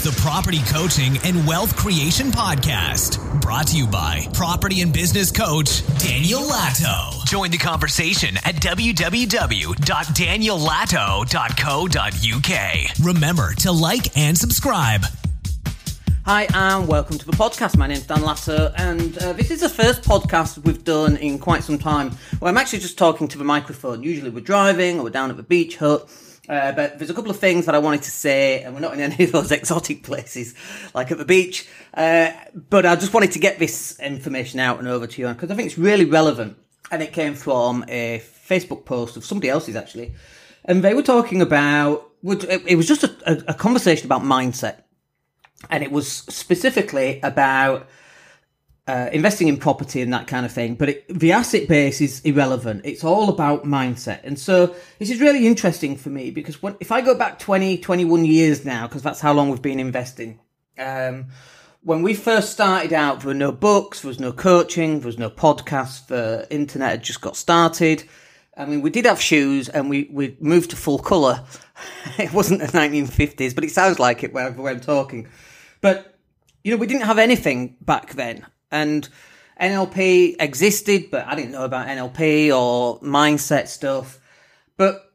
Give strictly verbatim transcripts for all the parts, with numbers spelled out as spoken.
the Property Coaching and Wealth Creation Podcast. Brought to you by property and business coach Daniel Latto. Join the conversation at w w w dot daniel latto dot co dot u k. Remember to like and subscribe. Hi and welcome to the podcast. My name's Dan Latto, and uh, this is the first podcast we've done in quite some time where I'm actually just talking to the microphone. Usually we're driving or we're down at the beach hut, uh, but there's a couple of things that I wanted to say, and we're not in any of those exotic places like at the beach, uh, but I just wanted to get this information out and over to you because I think it's really relevant, and it came from a Facebook post of somebody else's actually, and they were talking about, it was just a, a conversation about mindset. And it was specifically about uh, investing in property and that kind of thing. But it, the asset base is irrelevant. It's all about mindset. And so this is really interesting for me because when, if I go back twenty, twenty-one years now, because that's how long we've been investing. Um, when we first started out, there were no books, there was no coaching, there was no podcasts, the internet had just got started. I mean, we did have shoes and we, we moved to full colour. It wasn't the nineteen fifties, but it sounds like it when I'm talking. But, you know, we didn't have anything back then. And N L P existed, but I didn't know about N L P or mindset stuff. But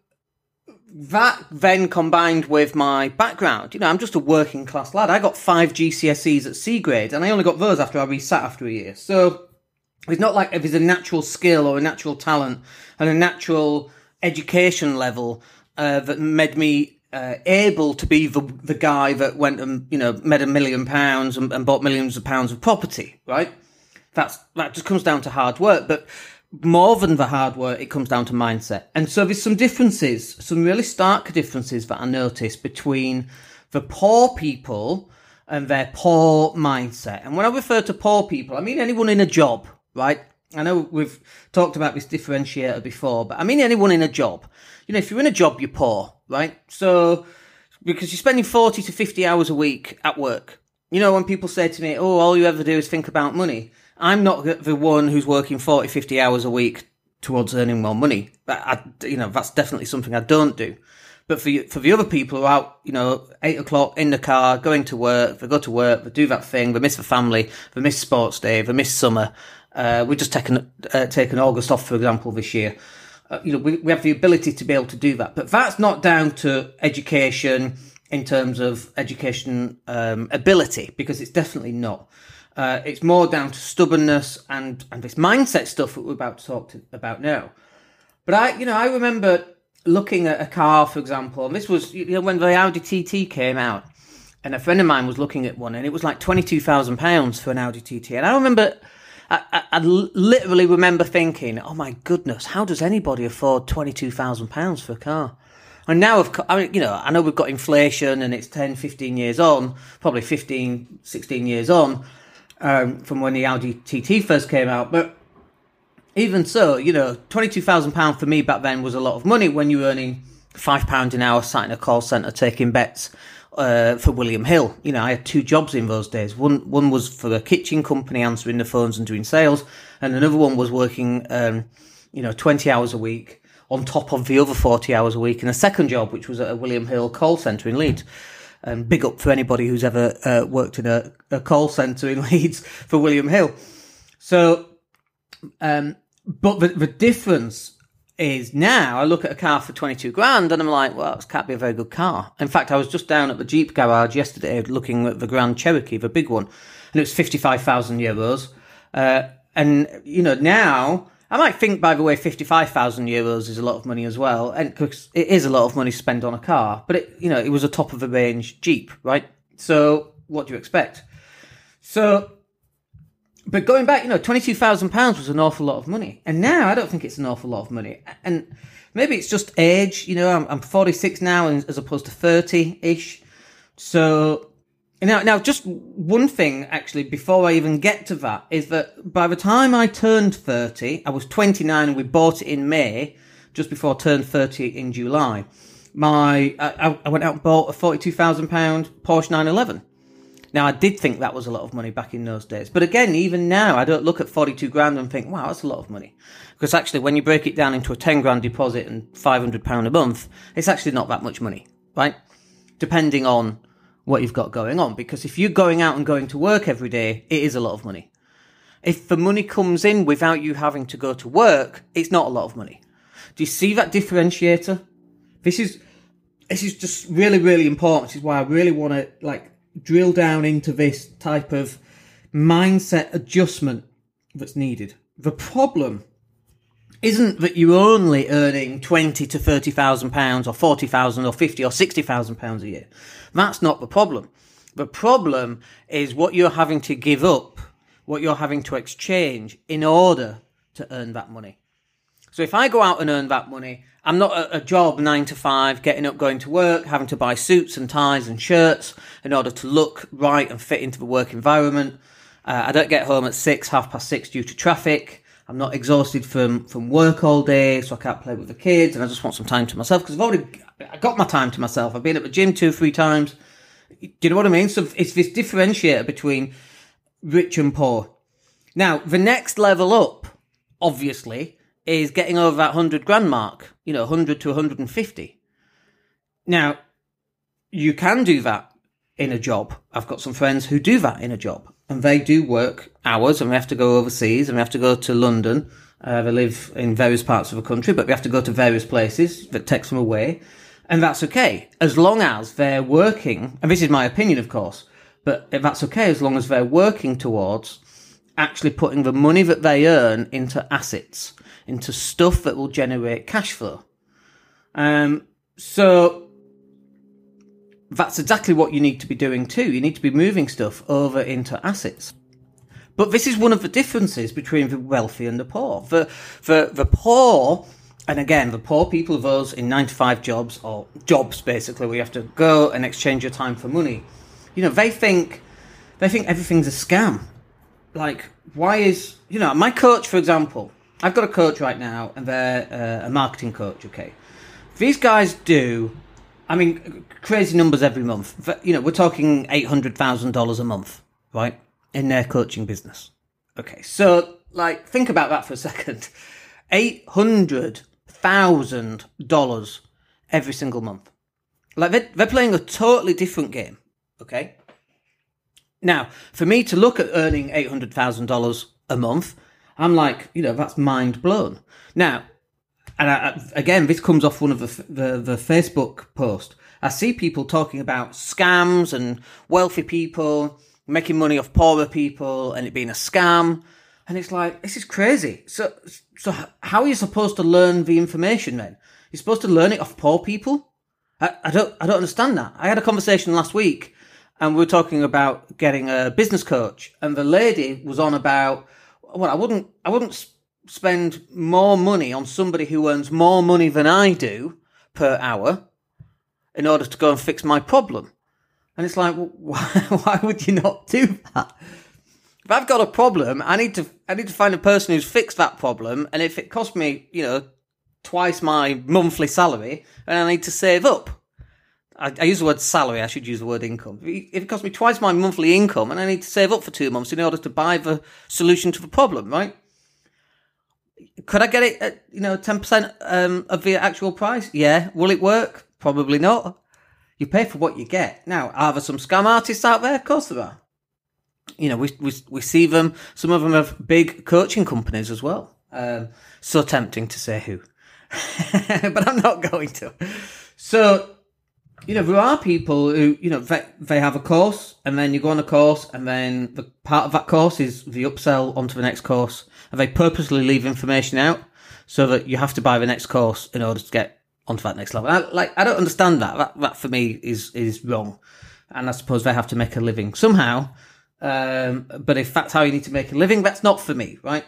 that then combined with my background, you know, I'm just a working class lad. I got five G C S Es at C grade, and I only got those after I resat after a year. So it's not like if there's a natural skill or a natural talent and a natural education level uh, that made me Uh, able to be the the guy that went and, you know, made a million pounds and, and bought millions of pounds of property, right? That's that just comes down to hard work, but more than the hard work, it comes down to mindset. And so there's some differences, some really stark differences that I noticed between the poor people and their poor mindset. And when I refer to poor people, I mean anyone in a job, right? I know we've talked about this differentiator before, but I mean anyone in a job. You know, if you're in a job, you're poor, right? So, because you're spending forty to fifty hours a week at work. You know, when people say to me, oh, all you ever do is think about money. I'm not the one who's working forty, fifty hours a week towards earning more money. I, you know, that's definitely something I don't do. But for for the other people who are out, you know, eight o'clock in the car, going to work, they go to work, they do that thing, they miss the family, they miss sports day, they miss summer. Uh, we've just taken, uh, taken August off, for example, this year. Uh, you know, we, we have the ability to be able to do that. But that's not down to education in terms of education um, ability, because it's definitely not. Uh, it's more down to stubbornness and, and this mindset stuff that we're about to talk to, about now. But I, you know, I remember looking at a car, for example, and this was, you know, when the Audi T T came out, and a friend of mine was looking at one, and it was like twenty-two thousand pounds for an Audi T T. And I remember... I, I, I literally remember thinking, oh my goodness, how does anybody afford twenty-two thousand pounds for a car? And now, of I mean, you know, I know we've got inflation and it's ten, fifteen years on, probably fifteen, sixteen years on, um, from when the Audi T T first came out. But even so, you know, twenty-two thousand pounds for me back then was a lot of money when you were earning five pounds an hour sat in a call centre taking bets. Uh, for William Hill. You know, I had two jobs in those days. One one was for a kitchen company answering the phones and doing sales, and another one was working, um, you know, twenty hours a week on top of the other forty hours a week in a second job, which was at a William Hill call centre in Leeds. And um, big up for anybody who's ever uh, worked in a, a call centre in Leeds for William Hill. So, um, but the, the difference is now I look at a car for twenty-two grand and I'm like, well, this can't be a very good car. In fact, I was just down at the Jeep garage yesterday looking at the Grand Cherokee, the big one, and it was fifty-five thousand euros. Uh, and, you know, now I might think, by the way, fifty-five thousand euros is a lot of money as well. And because it is a lot of money spent on a car, but it, you know, it was a top of the range Jeep, right? So what do you expect? So, but going back, you know, twenty-two thousand pounds was an awful lot of money. And now I don't think it's an awful lot of money. And maybe it's just age. You know, I'm, I'm forty-six now as opposed to thirty-ish. So now, now, just one thing, actually, before I even get to that, is that by the time I turned thirty, I was twenty-nine and we bought it in May, just before I turned thirty in July. My, I, I went out and bought a forty-two thousand pounds Porsche nine eleven. Now, I did think that was a lot of money back in those days. But again, even now, I don't look at forty-two grand and think, wow, that's a lot of money. Because actually, when you break it down into a ten grand deposit and five hundred pounds a month, it's actually not that much money, right? Depending on what you've got going on. Because if you're going out and going to work every day, it is a lot of money. If the money comes in without you having to go to work, it's not a lot of money. Do you see that differentiator? This is this is just really, really important. This is why I really want to like drill down into this type of mindset adjustment that's needed. The problem isn't that you're only earning twenty to thirty thousand pounds or forty thousand or fifty or sixty thousand pounds a year. That's not the problem. The problem is what you're having to give up, what you're having to exchange in order to earn that money. So if I go out and earn that money, I'm not at a job nine to five, getting up, going to work, having to buy suits and ties and shirts in order to look right and fit into the work environment. Uh, I don't get home at six, half past six due to traffic. I'm not exhausted from, from work all day, so I can't play with the kids, and I just want some time to myself because I've already I got my time to myself. I've been at the gym two, three times. Do you know what I mean? So it's this differentiator between rich and poor. Now, the next level up, obviously, is getting over that one hundred grand mark, you know, one hundred to one hundred fifty. Now, you can do that in a job. I've got some friends who do that in a job, and they do work hours, and they have to go overseas, and they have to go to London. Uh, they live in various parts of the country, but they have to go to various places that takes them away, and that's okay, as long as they're working, and this is my opinion, of course, but that's okay as long as they're working towards actually putting the money that they earn into assets, into stuff that will generate cash flow. Um, so that's exactly what you need to be doing too. You need to be moving stuff over into assets. But this is one of the differences between the wealthy and the poor. For, for the poor, and again, the poor people, those in nine to five jobs, or jobs basically, where you have to go and exchange your time for money, you know, they think, they think everything's a scam. Like, why is, you know, my coach, for example, I've got a coach right now, and they're uh, a marketing coach, okay? These guys do, I mean, crazy numbers every month. You know, we're talking eight hundred thousand dollars a month, right, in their coaching business. Okay, so, like, think about that for a second. eight hundred thousand dollars every single month. Like, they're, they're playing a totally different game, okay? Now, for me to look at earning eight hundred thousand dollars a month, I'm like, you know, that's mind blown. Now, and I, again, this comes off one of the, the the Facebook post. I see people talking about scams and wealthy people making money off poorer people and it being a scam. And it's like, this is crazy. So, so how are you supposed to learn the information then? You're supposed to learn it off poor people? I, I don't, I don't understand that. I had a conversation last week and we were talking about getting a business coach, and the lady was on about, well, I wouldn't, I wouldn't spend more money on somebody who earns more money than I do per hour in order to go and fix my problem. And it's like, well, why, why would you not do that? If I've got a problem, I need to, I need to find a person who's fixed that problem. And if it costs me, you know, twice my monthly salary, then I need to save up. I, I use the word salary, I should use the word income. If it costs me twice my monthly income, and I need to save up for two months in order to buy the solution to the problem, right? Could I get it at, you know, ten percent um, of the actual price? Yeah. Will it work? Probably not. You pay for what you get. Now, are there some scam artists out there? Of course there are. You know, we we we see them. Some of them have big coaching companies as well. Um, so tempting to say who. But I'm not going to. So, you know, there are people who, you know, they, they have a course, and then you go on a course, and then the part of that course is the upsell onto the next course, and they purposely leave information out so that you have to buy the next course in order to get onto that next level. I, like, I don't understand that. That, that for me is, is wrong. And I suppose they have to make a living somehow. Um, but if that's how you need to make a living, that's not for me, right?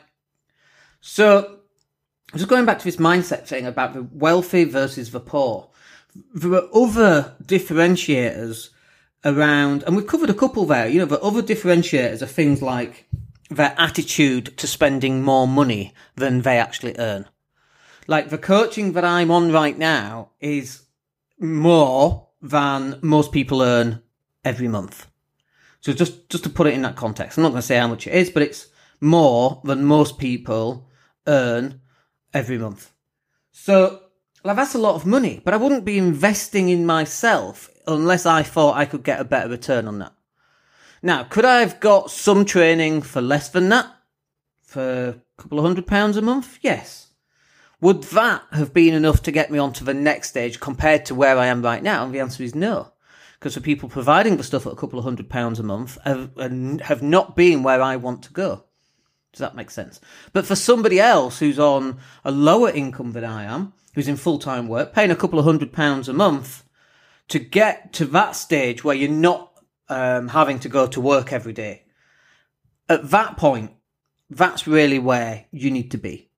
So, just going back to this mindset thing about the wealthy versus the poor. There are other differentiators around, and we've covered a couple there. You know, the other differentiators are things like their attitude to spending more money than they actually earn. Like, the coaching that I'm on right now is more than most people earn every month. So just, just to put it in that context, I'm not going to say how much it is, but it's more than most people earn every month. So Well, that's a lot of money, but I wouldn't be investing in myself unless I thought I could get a better return on that. Now, could I have got some training for less than that? For a couple of hundred pounds a month? Yes. Would that have been enough to get me onto the next stage compared to where I am right now? And the answer is no. Because the people providing the stuff at a couple of hundred pounds a month have, have not been where I want to go. Does that make sense? But for somebody else who's on a lower income than I am, who's in full-time work, paying a couple of hundred pounds a month to get to that stage where you're not um, having to go to work every day, at that point, that's really where you need to be.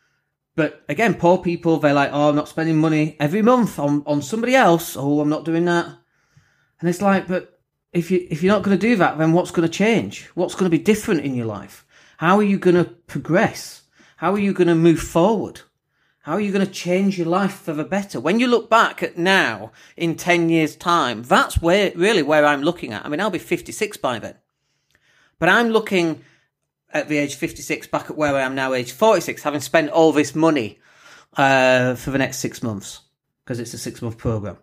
But again, poor people, they're like, oh, I'm not spending money every month on, on somebody else. Oh, I'm not doing that. And it's like, but if, you, if you're not going to do that, then what's going to change? What's going to be different in your life? How are you going to progress? How are you going to move forward? How are you going to change your life for the better? When you look back at now, in ten years' time, that's where really where I'm looking at. I mean, I'll be fifty-six by then. But I'm looking at the age fifty-six back at where I am now, age forty-six, having spent all this money uh, for the next six months, because it's a six-month program.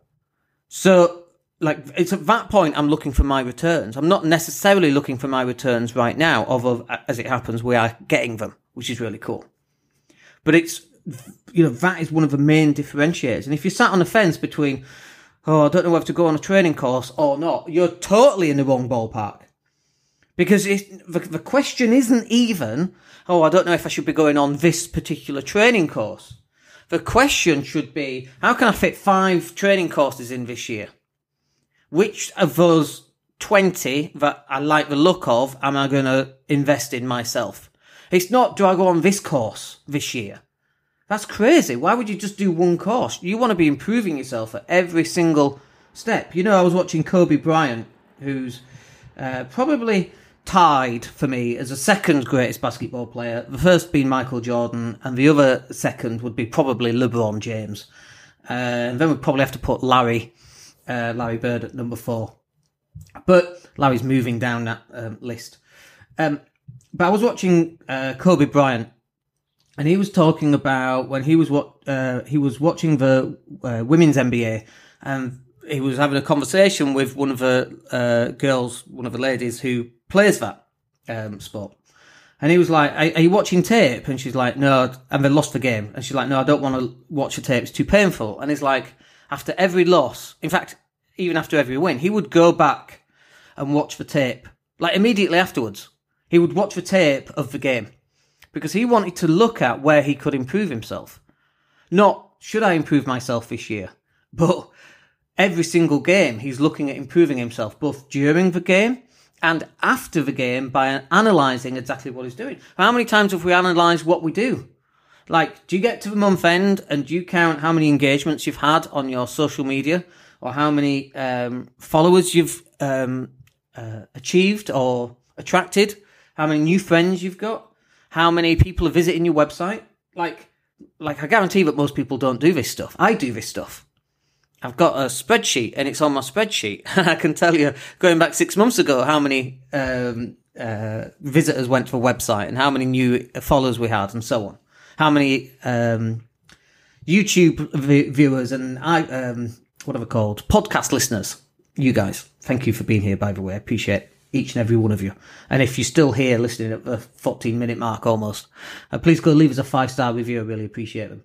So, like, it's at that point I'm looking for my returns. I'm not necessarily looking for my returns right now, although, as it happens, we are getting them, which is really cool. But it's, you know, that is one of the main differentiators. And if you sat on the fence between, oh, I don't know whether to go on a training course or not, you're totally in the wrong ballpark. Because it, the, the question isn't even, oh, I don't know if I should be going on this particular training course. The question should be, how can I fit five training courses in this year? Which of those twenty that I like the look of am I going to invest in myself? It's not, do I go on this course this year? That's crazy. Why would you just do one course? You want to be improving yourself at every single step. You know, I was watching Kobe Bryant, who's uh, probably tied for me as the second greatest basketball player. The first being Michael Jordan, and the other second would be probably LeBron James. Uh, and then we'd probably have to put Larry, uh, Larry Bird at number four. But Larry's moving down that um, list. Um, but I was watching uh, Kobe Bryant, and he was talking about when he was what uh, he was watching the uh, women's N B A, and he was having a conversation with one of the uh, girls, one of the ladies who plays that um, sport. And he was like, are, are you watching tape? And she's like, no. And they lost the game. And she's like, no, I don't want to watch the tape. It's too painful. And he's like, after every loss, in fact, even after every win, he would go back and watch the tape. Like immediately afterwards, he would watch the tape of the game because he wanted to look at where he could improve himself. Not, should I improve myself this year? But every single game, he's looking at improving himself, both during the game and after the game by analysing exactly what he's doing. How many times have we analysed what we do? Like, do you get to the month end and do you count how many engagements you've had on your social media or how many um, followers you've um, uh, achieved or attracted? How many new friends you've got? How many people are visiting your website? Like, like I guarantee that most people don't do this stuff. I do this stuff. I've got a spreadsheet and it's on my spreadsheet. I can tell you, going back six months ago, how many um, uh, visitors went to the website and how many new followers we had and so on. How many um, YouTube v- viewers and I, um, what are they called? Podcast listeners. You guys, thank you for being here, by the way. I appreciate each and every one of you. And if you're still here listening at the fourteen minute mark almost, uh, please go leave us a five star review. I really appreciate them.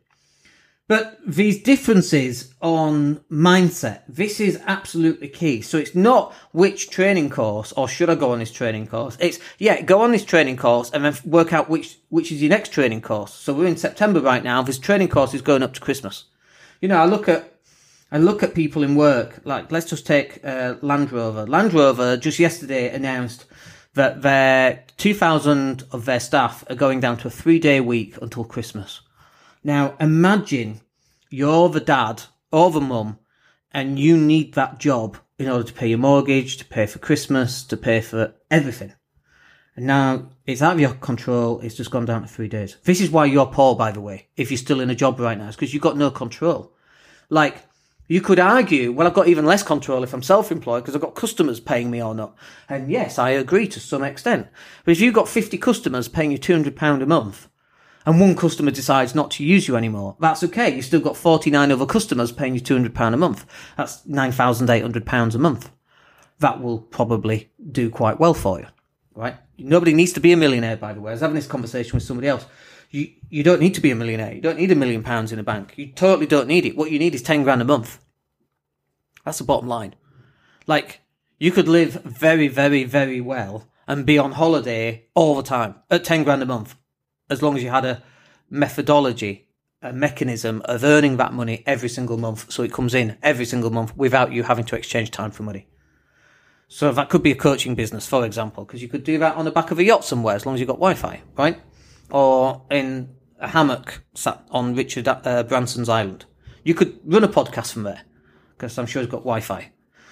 But these differences on mindset, this is absolutely key. So it's not which training course or should I go on this training course. It's, yeah, go on this training course and then work out which, which is your next training course. So we're in September right now. This training course is going up to Christmas. You know, I look at, I look at people in work, like let's just take uh, Land Rover. Land Rover just yesterday announced that their two thousand of their staff are going down to a three day week until Christmas. Now, imagine you're the dad or the mum and you need that job in order to pay your mortgage, to pay for Christmas, to pay for everything. And now it's out of your control. It's just gone down to three days. This is why you're poor, by the way, if you're still in a job right now. It's because you've got no control. Like, you could argue, well, I've got even less control if I'm self-employed because I've got customers paying me or not. And yes, I agree to some extent. But if you've got fifty customers paying you two hundred pounds a month, and one customer decides not to use you anymore, that's okay. You've still got forty-nine other customers paying you two hundred pounds a month. That's nine thousand eight hundred pounds a month. That will probably do quite well for you, right? Nobody needs to be a millionaire, by the way. I was having this conversation with somebody else. You you don't need to be a millionaire. You don't need a million pounds in a bank. You totally don't need it. What you need is ten grand a month. That's the bottom line. Like, you could live very, very, very well and be on holiday all the time at ten grand a month, as long as you had a methodology, a mechanism of earning that money every single month, so it comes in every single month without you having to exchange time for money. So that could be a coaching business, for example, because you could do that on the back of a yacht somewhere, as long as you've got Wi-Fi, right? Or in a hammock sat on Richard uh, Branson's island. You could run a podcast from there, because I'm sure he's got Wi-Fi.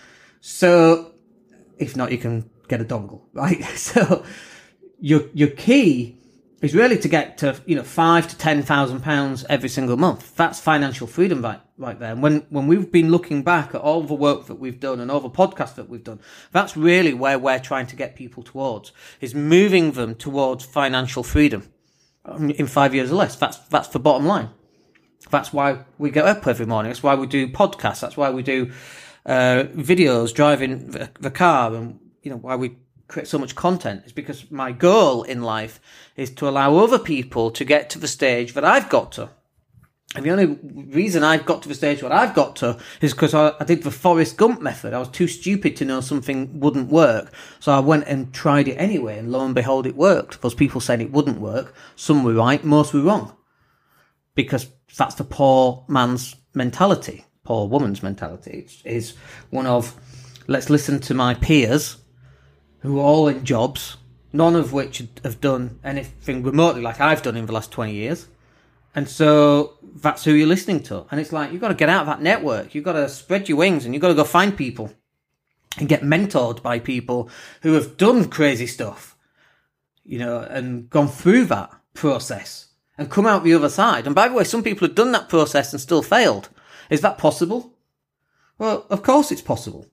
So, if not, you can get a dongle, right? So, your your key is really to get to, you know, five to ten thousand pounds every single month. That's financial freedom, right, right there. And when when we've been looking back at all the work that we've done and all the podcasts that we've done, that's really where we're trying to get people towards, is moving them towards financial freedom in five years or less. That's that's the bottom line. That's why we get up every morning. That's why we do podcasts. That's why we do uh, videos, driving the, the car, and, you know, why we create so much content. Is because my goal in life is to allow other people to get to the stage that I've got to. And the only reason I've got to the stage what I've got to is because I, I did the Forrest Gump method. I was too stupid to know something wouldn't work. So I went and tried it anyway, and lo and behold, it worked. Those people said it wouldn't work. Some were right, most were wrong. Because that's the poor man's mentality, poor woman's mentality. It is one of, let's listen to my peers who are all in jobs, none of which have done anything remotely like I've done in the last twenty years. And so that's who you're listening to. And it's like, you've got to get out of that network. You've got to spread your wings, and you've got to go find people and get mentored by people who have done crazy stuff, you know, and gone through that process and come out the other side. And by the way, some people have done that process and still failed. Is that possible? Well, of course it's possible.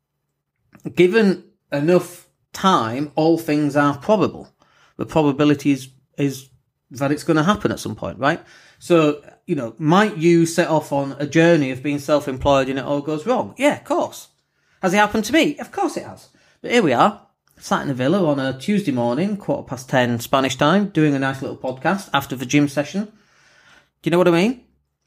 Given enough time, all things are probable. The probability is, is that it's going to happen at some point, right? So, you know, might you set off on a journey of being self-employed and it all goes wrong? Yeah, of course. Has it happened to me? Of course it has. But here we are, sat in a villa on a Tuesday morning, quarter past ten Spanish time, doing a nice little podcast after the gym session. Do you know what I mean?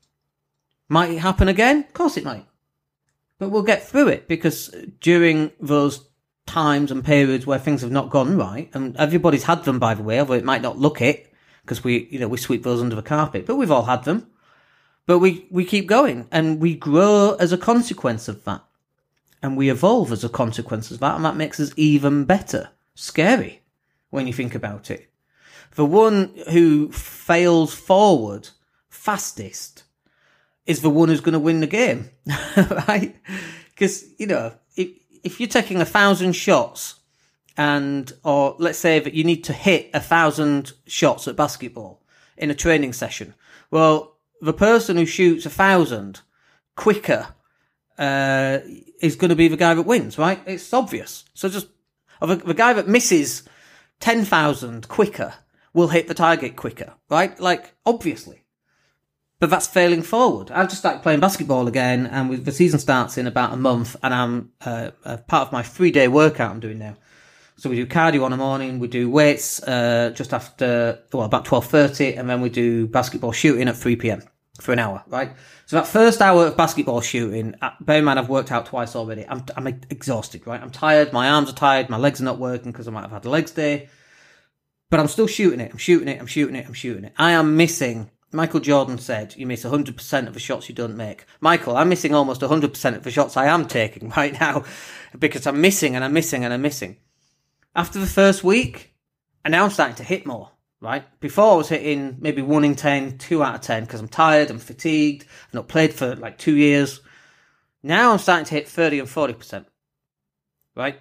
Might it happen again? Of course it might. But we'll get through it, because during those times and periods where things have not gone right, and everybody's had them, by the way, although it might not look it, because we, you know, we sweep those under the carpet, but we've all had them. But we, we keep going, and we grow as a consequence of that. And we evolve as a consequence of that, and that makes us even better. Scary, when you think about it. The one who fails forward fastest is the one who's going to win the game, right? Because, you know, if, if you're taking a thousand shots, and, or let's say that you need to hit a thousand shots at basketball in a training session. Well, the person who shoots a thousand quicker uh, is going to be the guy that wins, right? It's obvious. So just, or the, the guy that misses ten thousand quicker will hit the target quicker, right? Like, obviously. But that's failing forward. I've just started playing basketball again, and with, the season starts in about a month, and I'm uh, uh, part of my three-day workout I'm doing now. So we do cardio in the morning, we do weights uh, just after, well, about twelve thirty, and then we do basketball shooting at three p.m. for an hour, right? So that first hour of basketball shooting, bear in mind I've worked out twice already. I'm I'm exhausted, right? I'm tired, my arms are tired, my legs are not working because I might have had a legs day. But I'm still shooting it, I'm shooting it, I'm shooting it, I'm shooting it. I am missing, Michael Jordan said, you miss one hundred percent of the shots you don't make. Michael, I'm missing almost one hundred percent of the shots I am taking right now, because I'm missing and I'm missing and I'm missing. After the first week, and now I'm starting to hit more, right? Before I was hitting maybe one in ten, two out of ten, because I'm tired, I'm fatigued, I've not played for like two years. Now I'm starting to hit thirty and forty percent, right?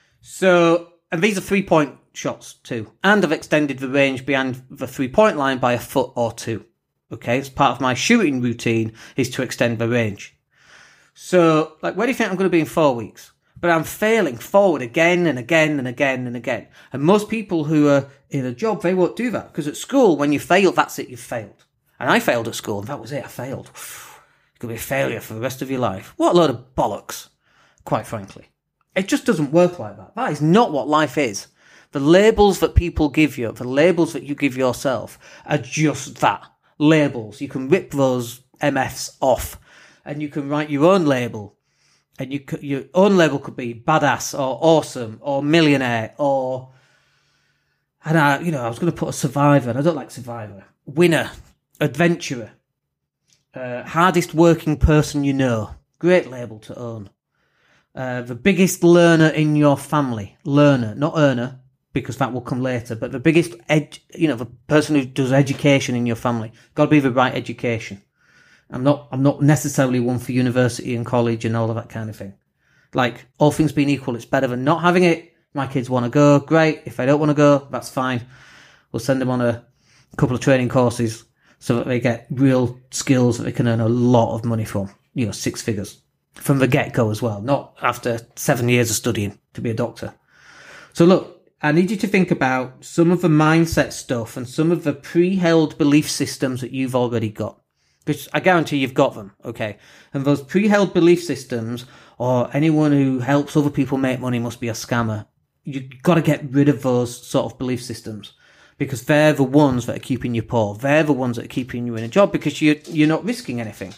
So, and these are three-point shots too. And I've extended the range beyond the three-point line by a foot or two, okay? It's part of my shooting routine is to extend the range. So, like, where do you think I'm going to be in four weeks? but I'm failing forward again and again and again and again. And most people who are in a job, they won't do that, because at school, when you fail, that's it, you've failed. And I failed at school, and that was it, I failed. It could be a failure for the rest of your life. What a load of bollocks, quite frankly. It just doesn't work like that. That is not what life is. The labels that people give you, the labels that you give yourself, are just that. Labels. You can rip those M Fs off, and you can write your own label. And you could, your own label could be badass or awesome or millionaire or, and I, you know, I was going to put a survivor, and I don't like survivor. Winner, adventurer, uh, hardest working person you know. Great label to own. Uh, the biggest learner in your family. Learner, not earner, because that will come later. But the biggest, ed, you know, the person who does education in your family. Got to be the right education. I'm not, I'm not necessarily one for university and college and all of that kind of thing. Like, all things being equal, it's better than not having it. My kids want to go, great. If they don't want to go, that's fine. We'll send them on a couple of training courses so that they get real skills that they can earn a lot of money from. You know, six figures. From the get-go as well, not after seven years of studying to be a doctor. So look, I need you to think about some of the mindset stuff and some of the pre-held belief systems that you've already got. Because I guarantee you've got them, okay? And those pre-held belief systems, or anyone who helps other people make money must be a scammer. You've got to get rid of those sort of belief systems, because they're the ones that are keeping you poor. They're the ones that are keeping you in a job, because you're, you're not risking anything.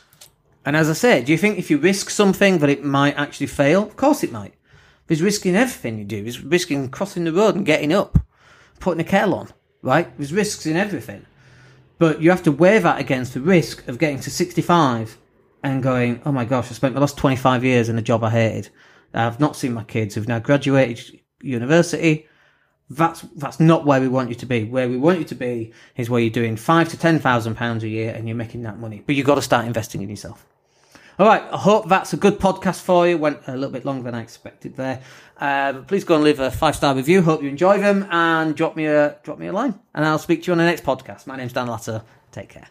And as I said, do you think if you risk something that it might actually fail? Of course it might. There's risk in everything you do. There's risk in crossing the road and getting up, putting a kettle on, right? There's risks in everything. But you have to weigh that against the risk of getting to sixty-five and going, oh my gosh, I spent the last twenty-five years in a job I hated. I've not seen my kids who've now graduated university. That's that's not where we want you to be. Where we want you to be is where you're doing five to ten thousand pounds a year and you're making that money. But you've got to start investing in yourself. All right, I hope that's a good podcast for you. Went a little bit longer than I expected there. Uh, but please go and leave a five-star review. Hope you enjoy them, and drop me a drop me a line. And I'll speak to you on the next podcast. My name's Dan Latto. Take care.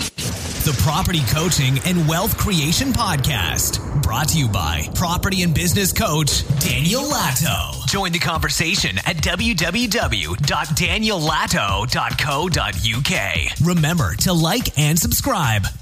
The Property Coaching and Wealth Creation Podcast, brought to you by property and business coach Daniel Latto. Join the conversation at w w w dot daniel latto dot co dot u k. Remember to like and subscribe.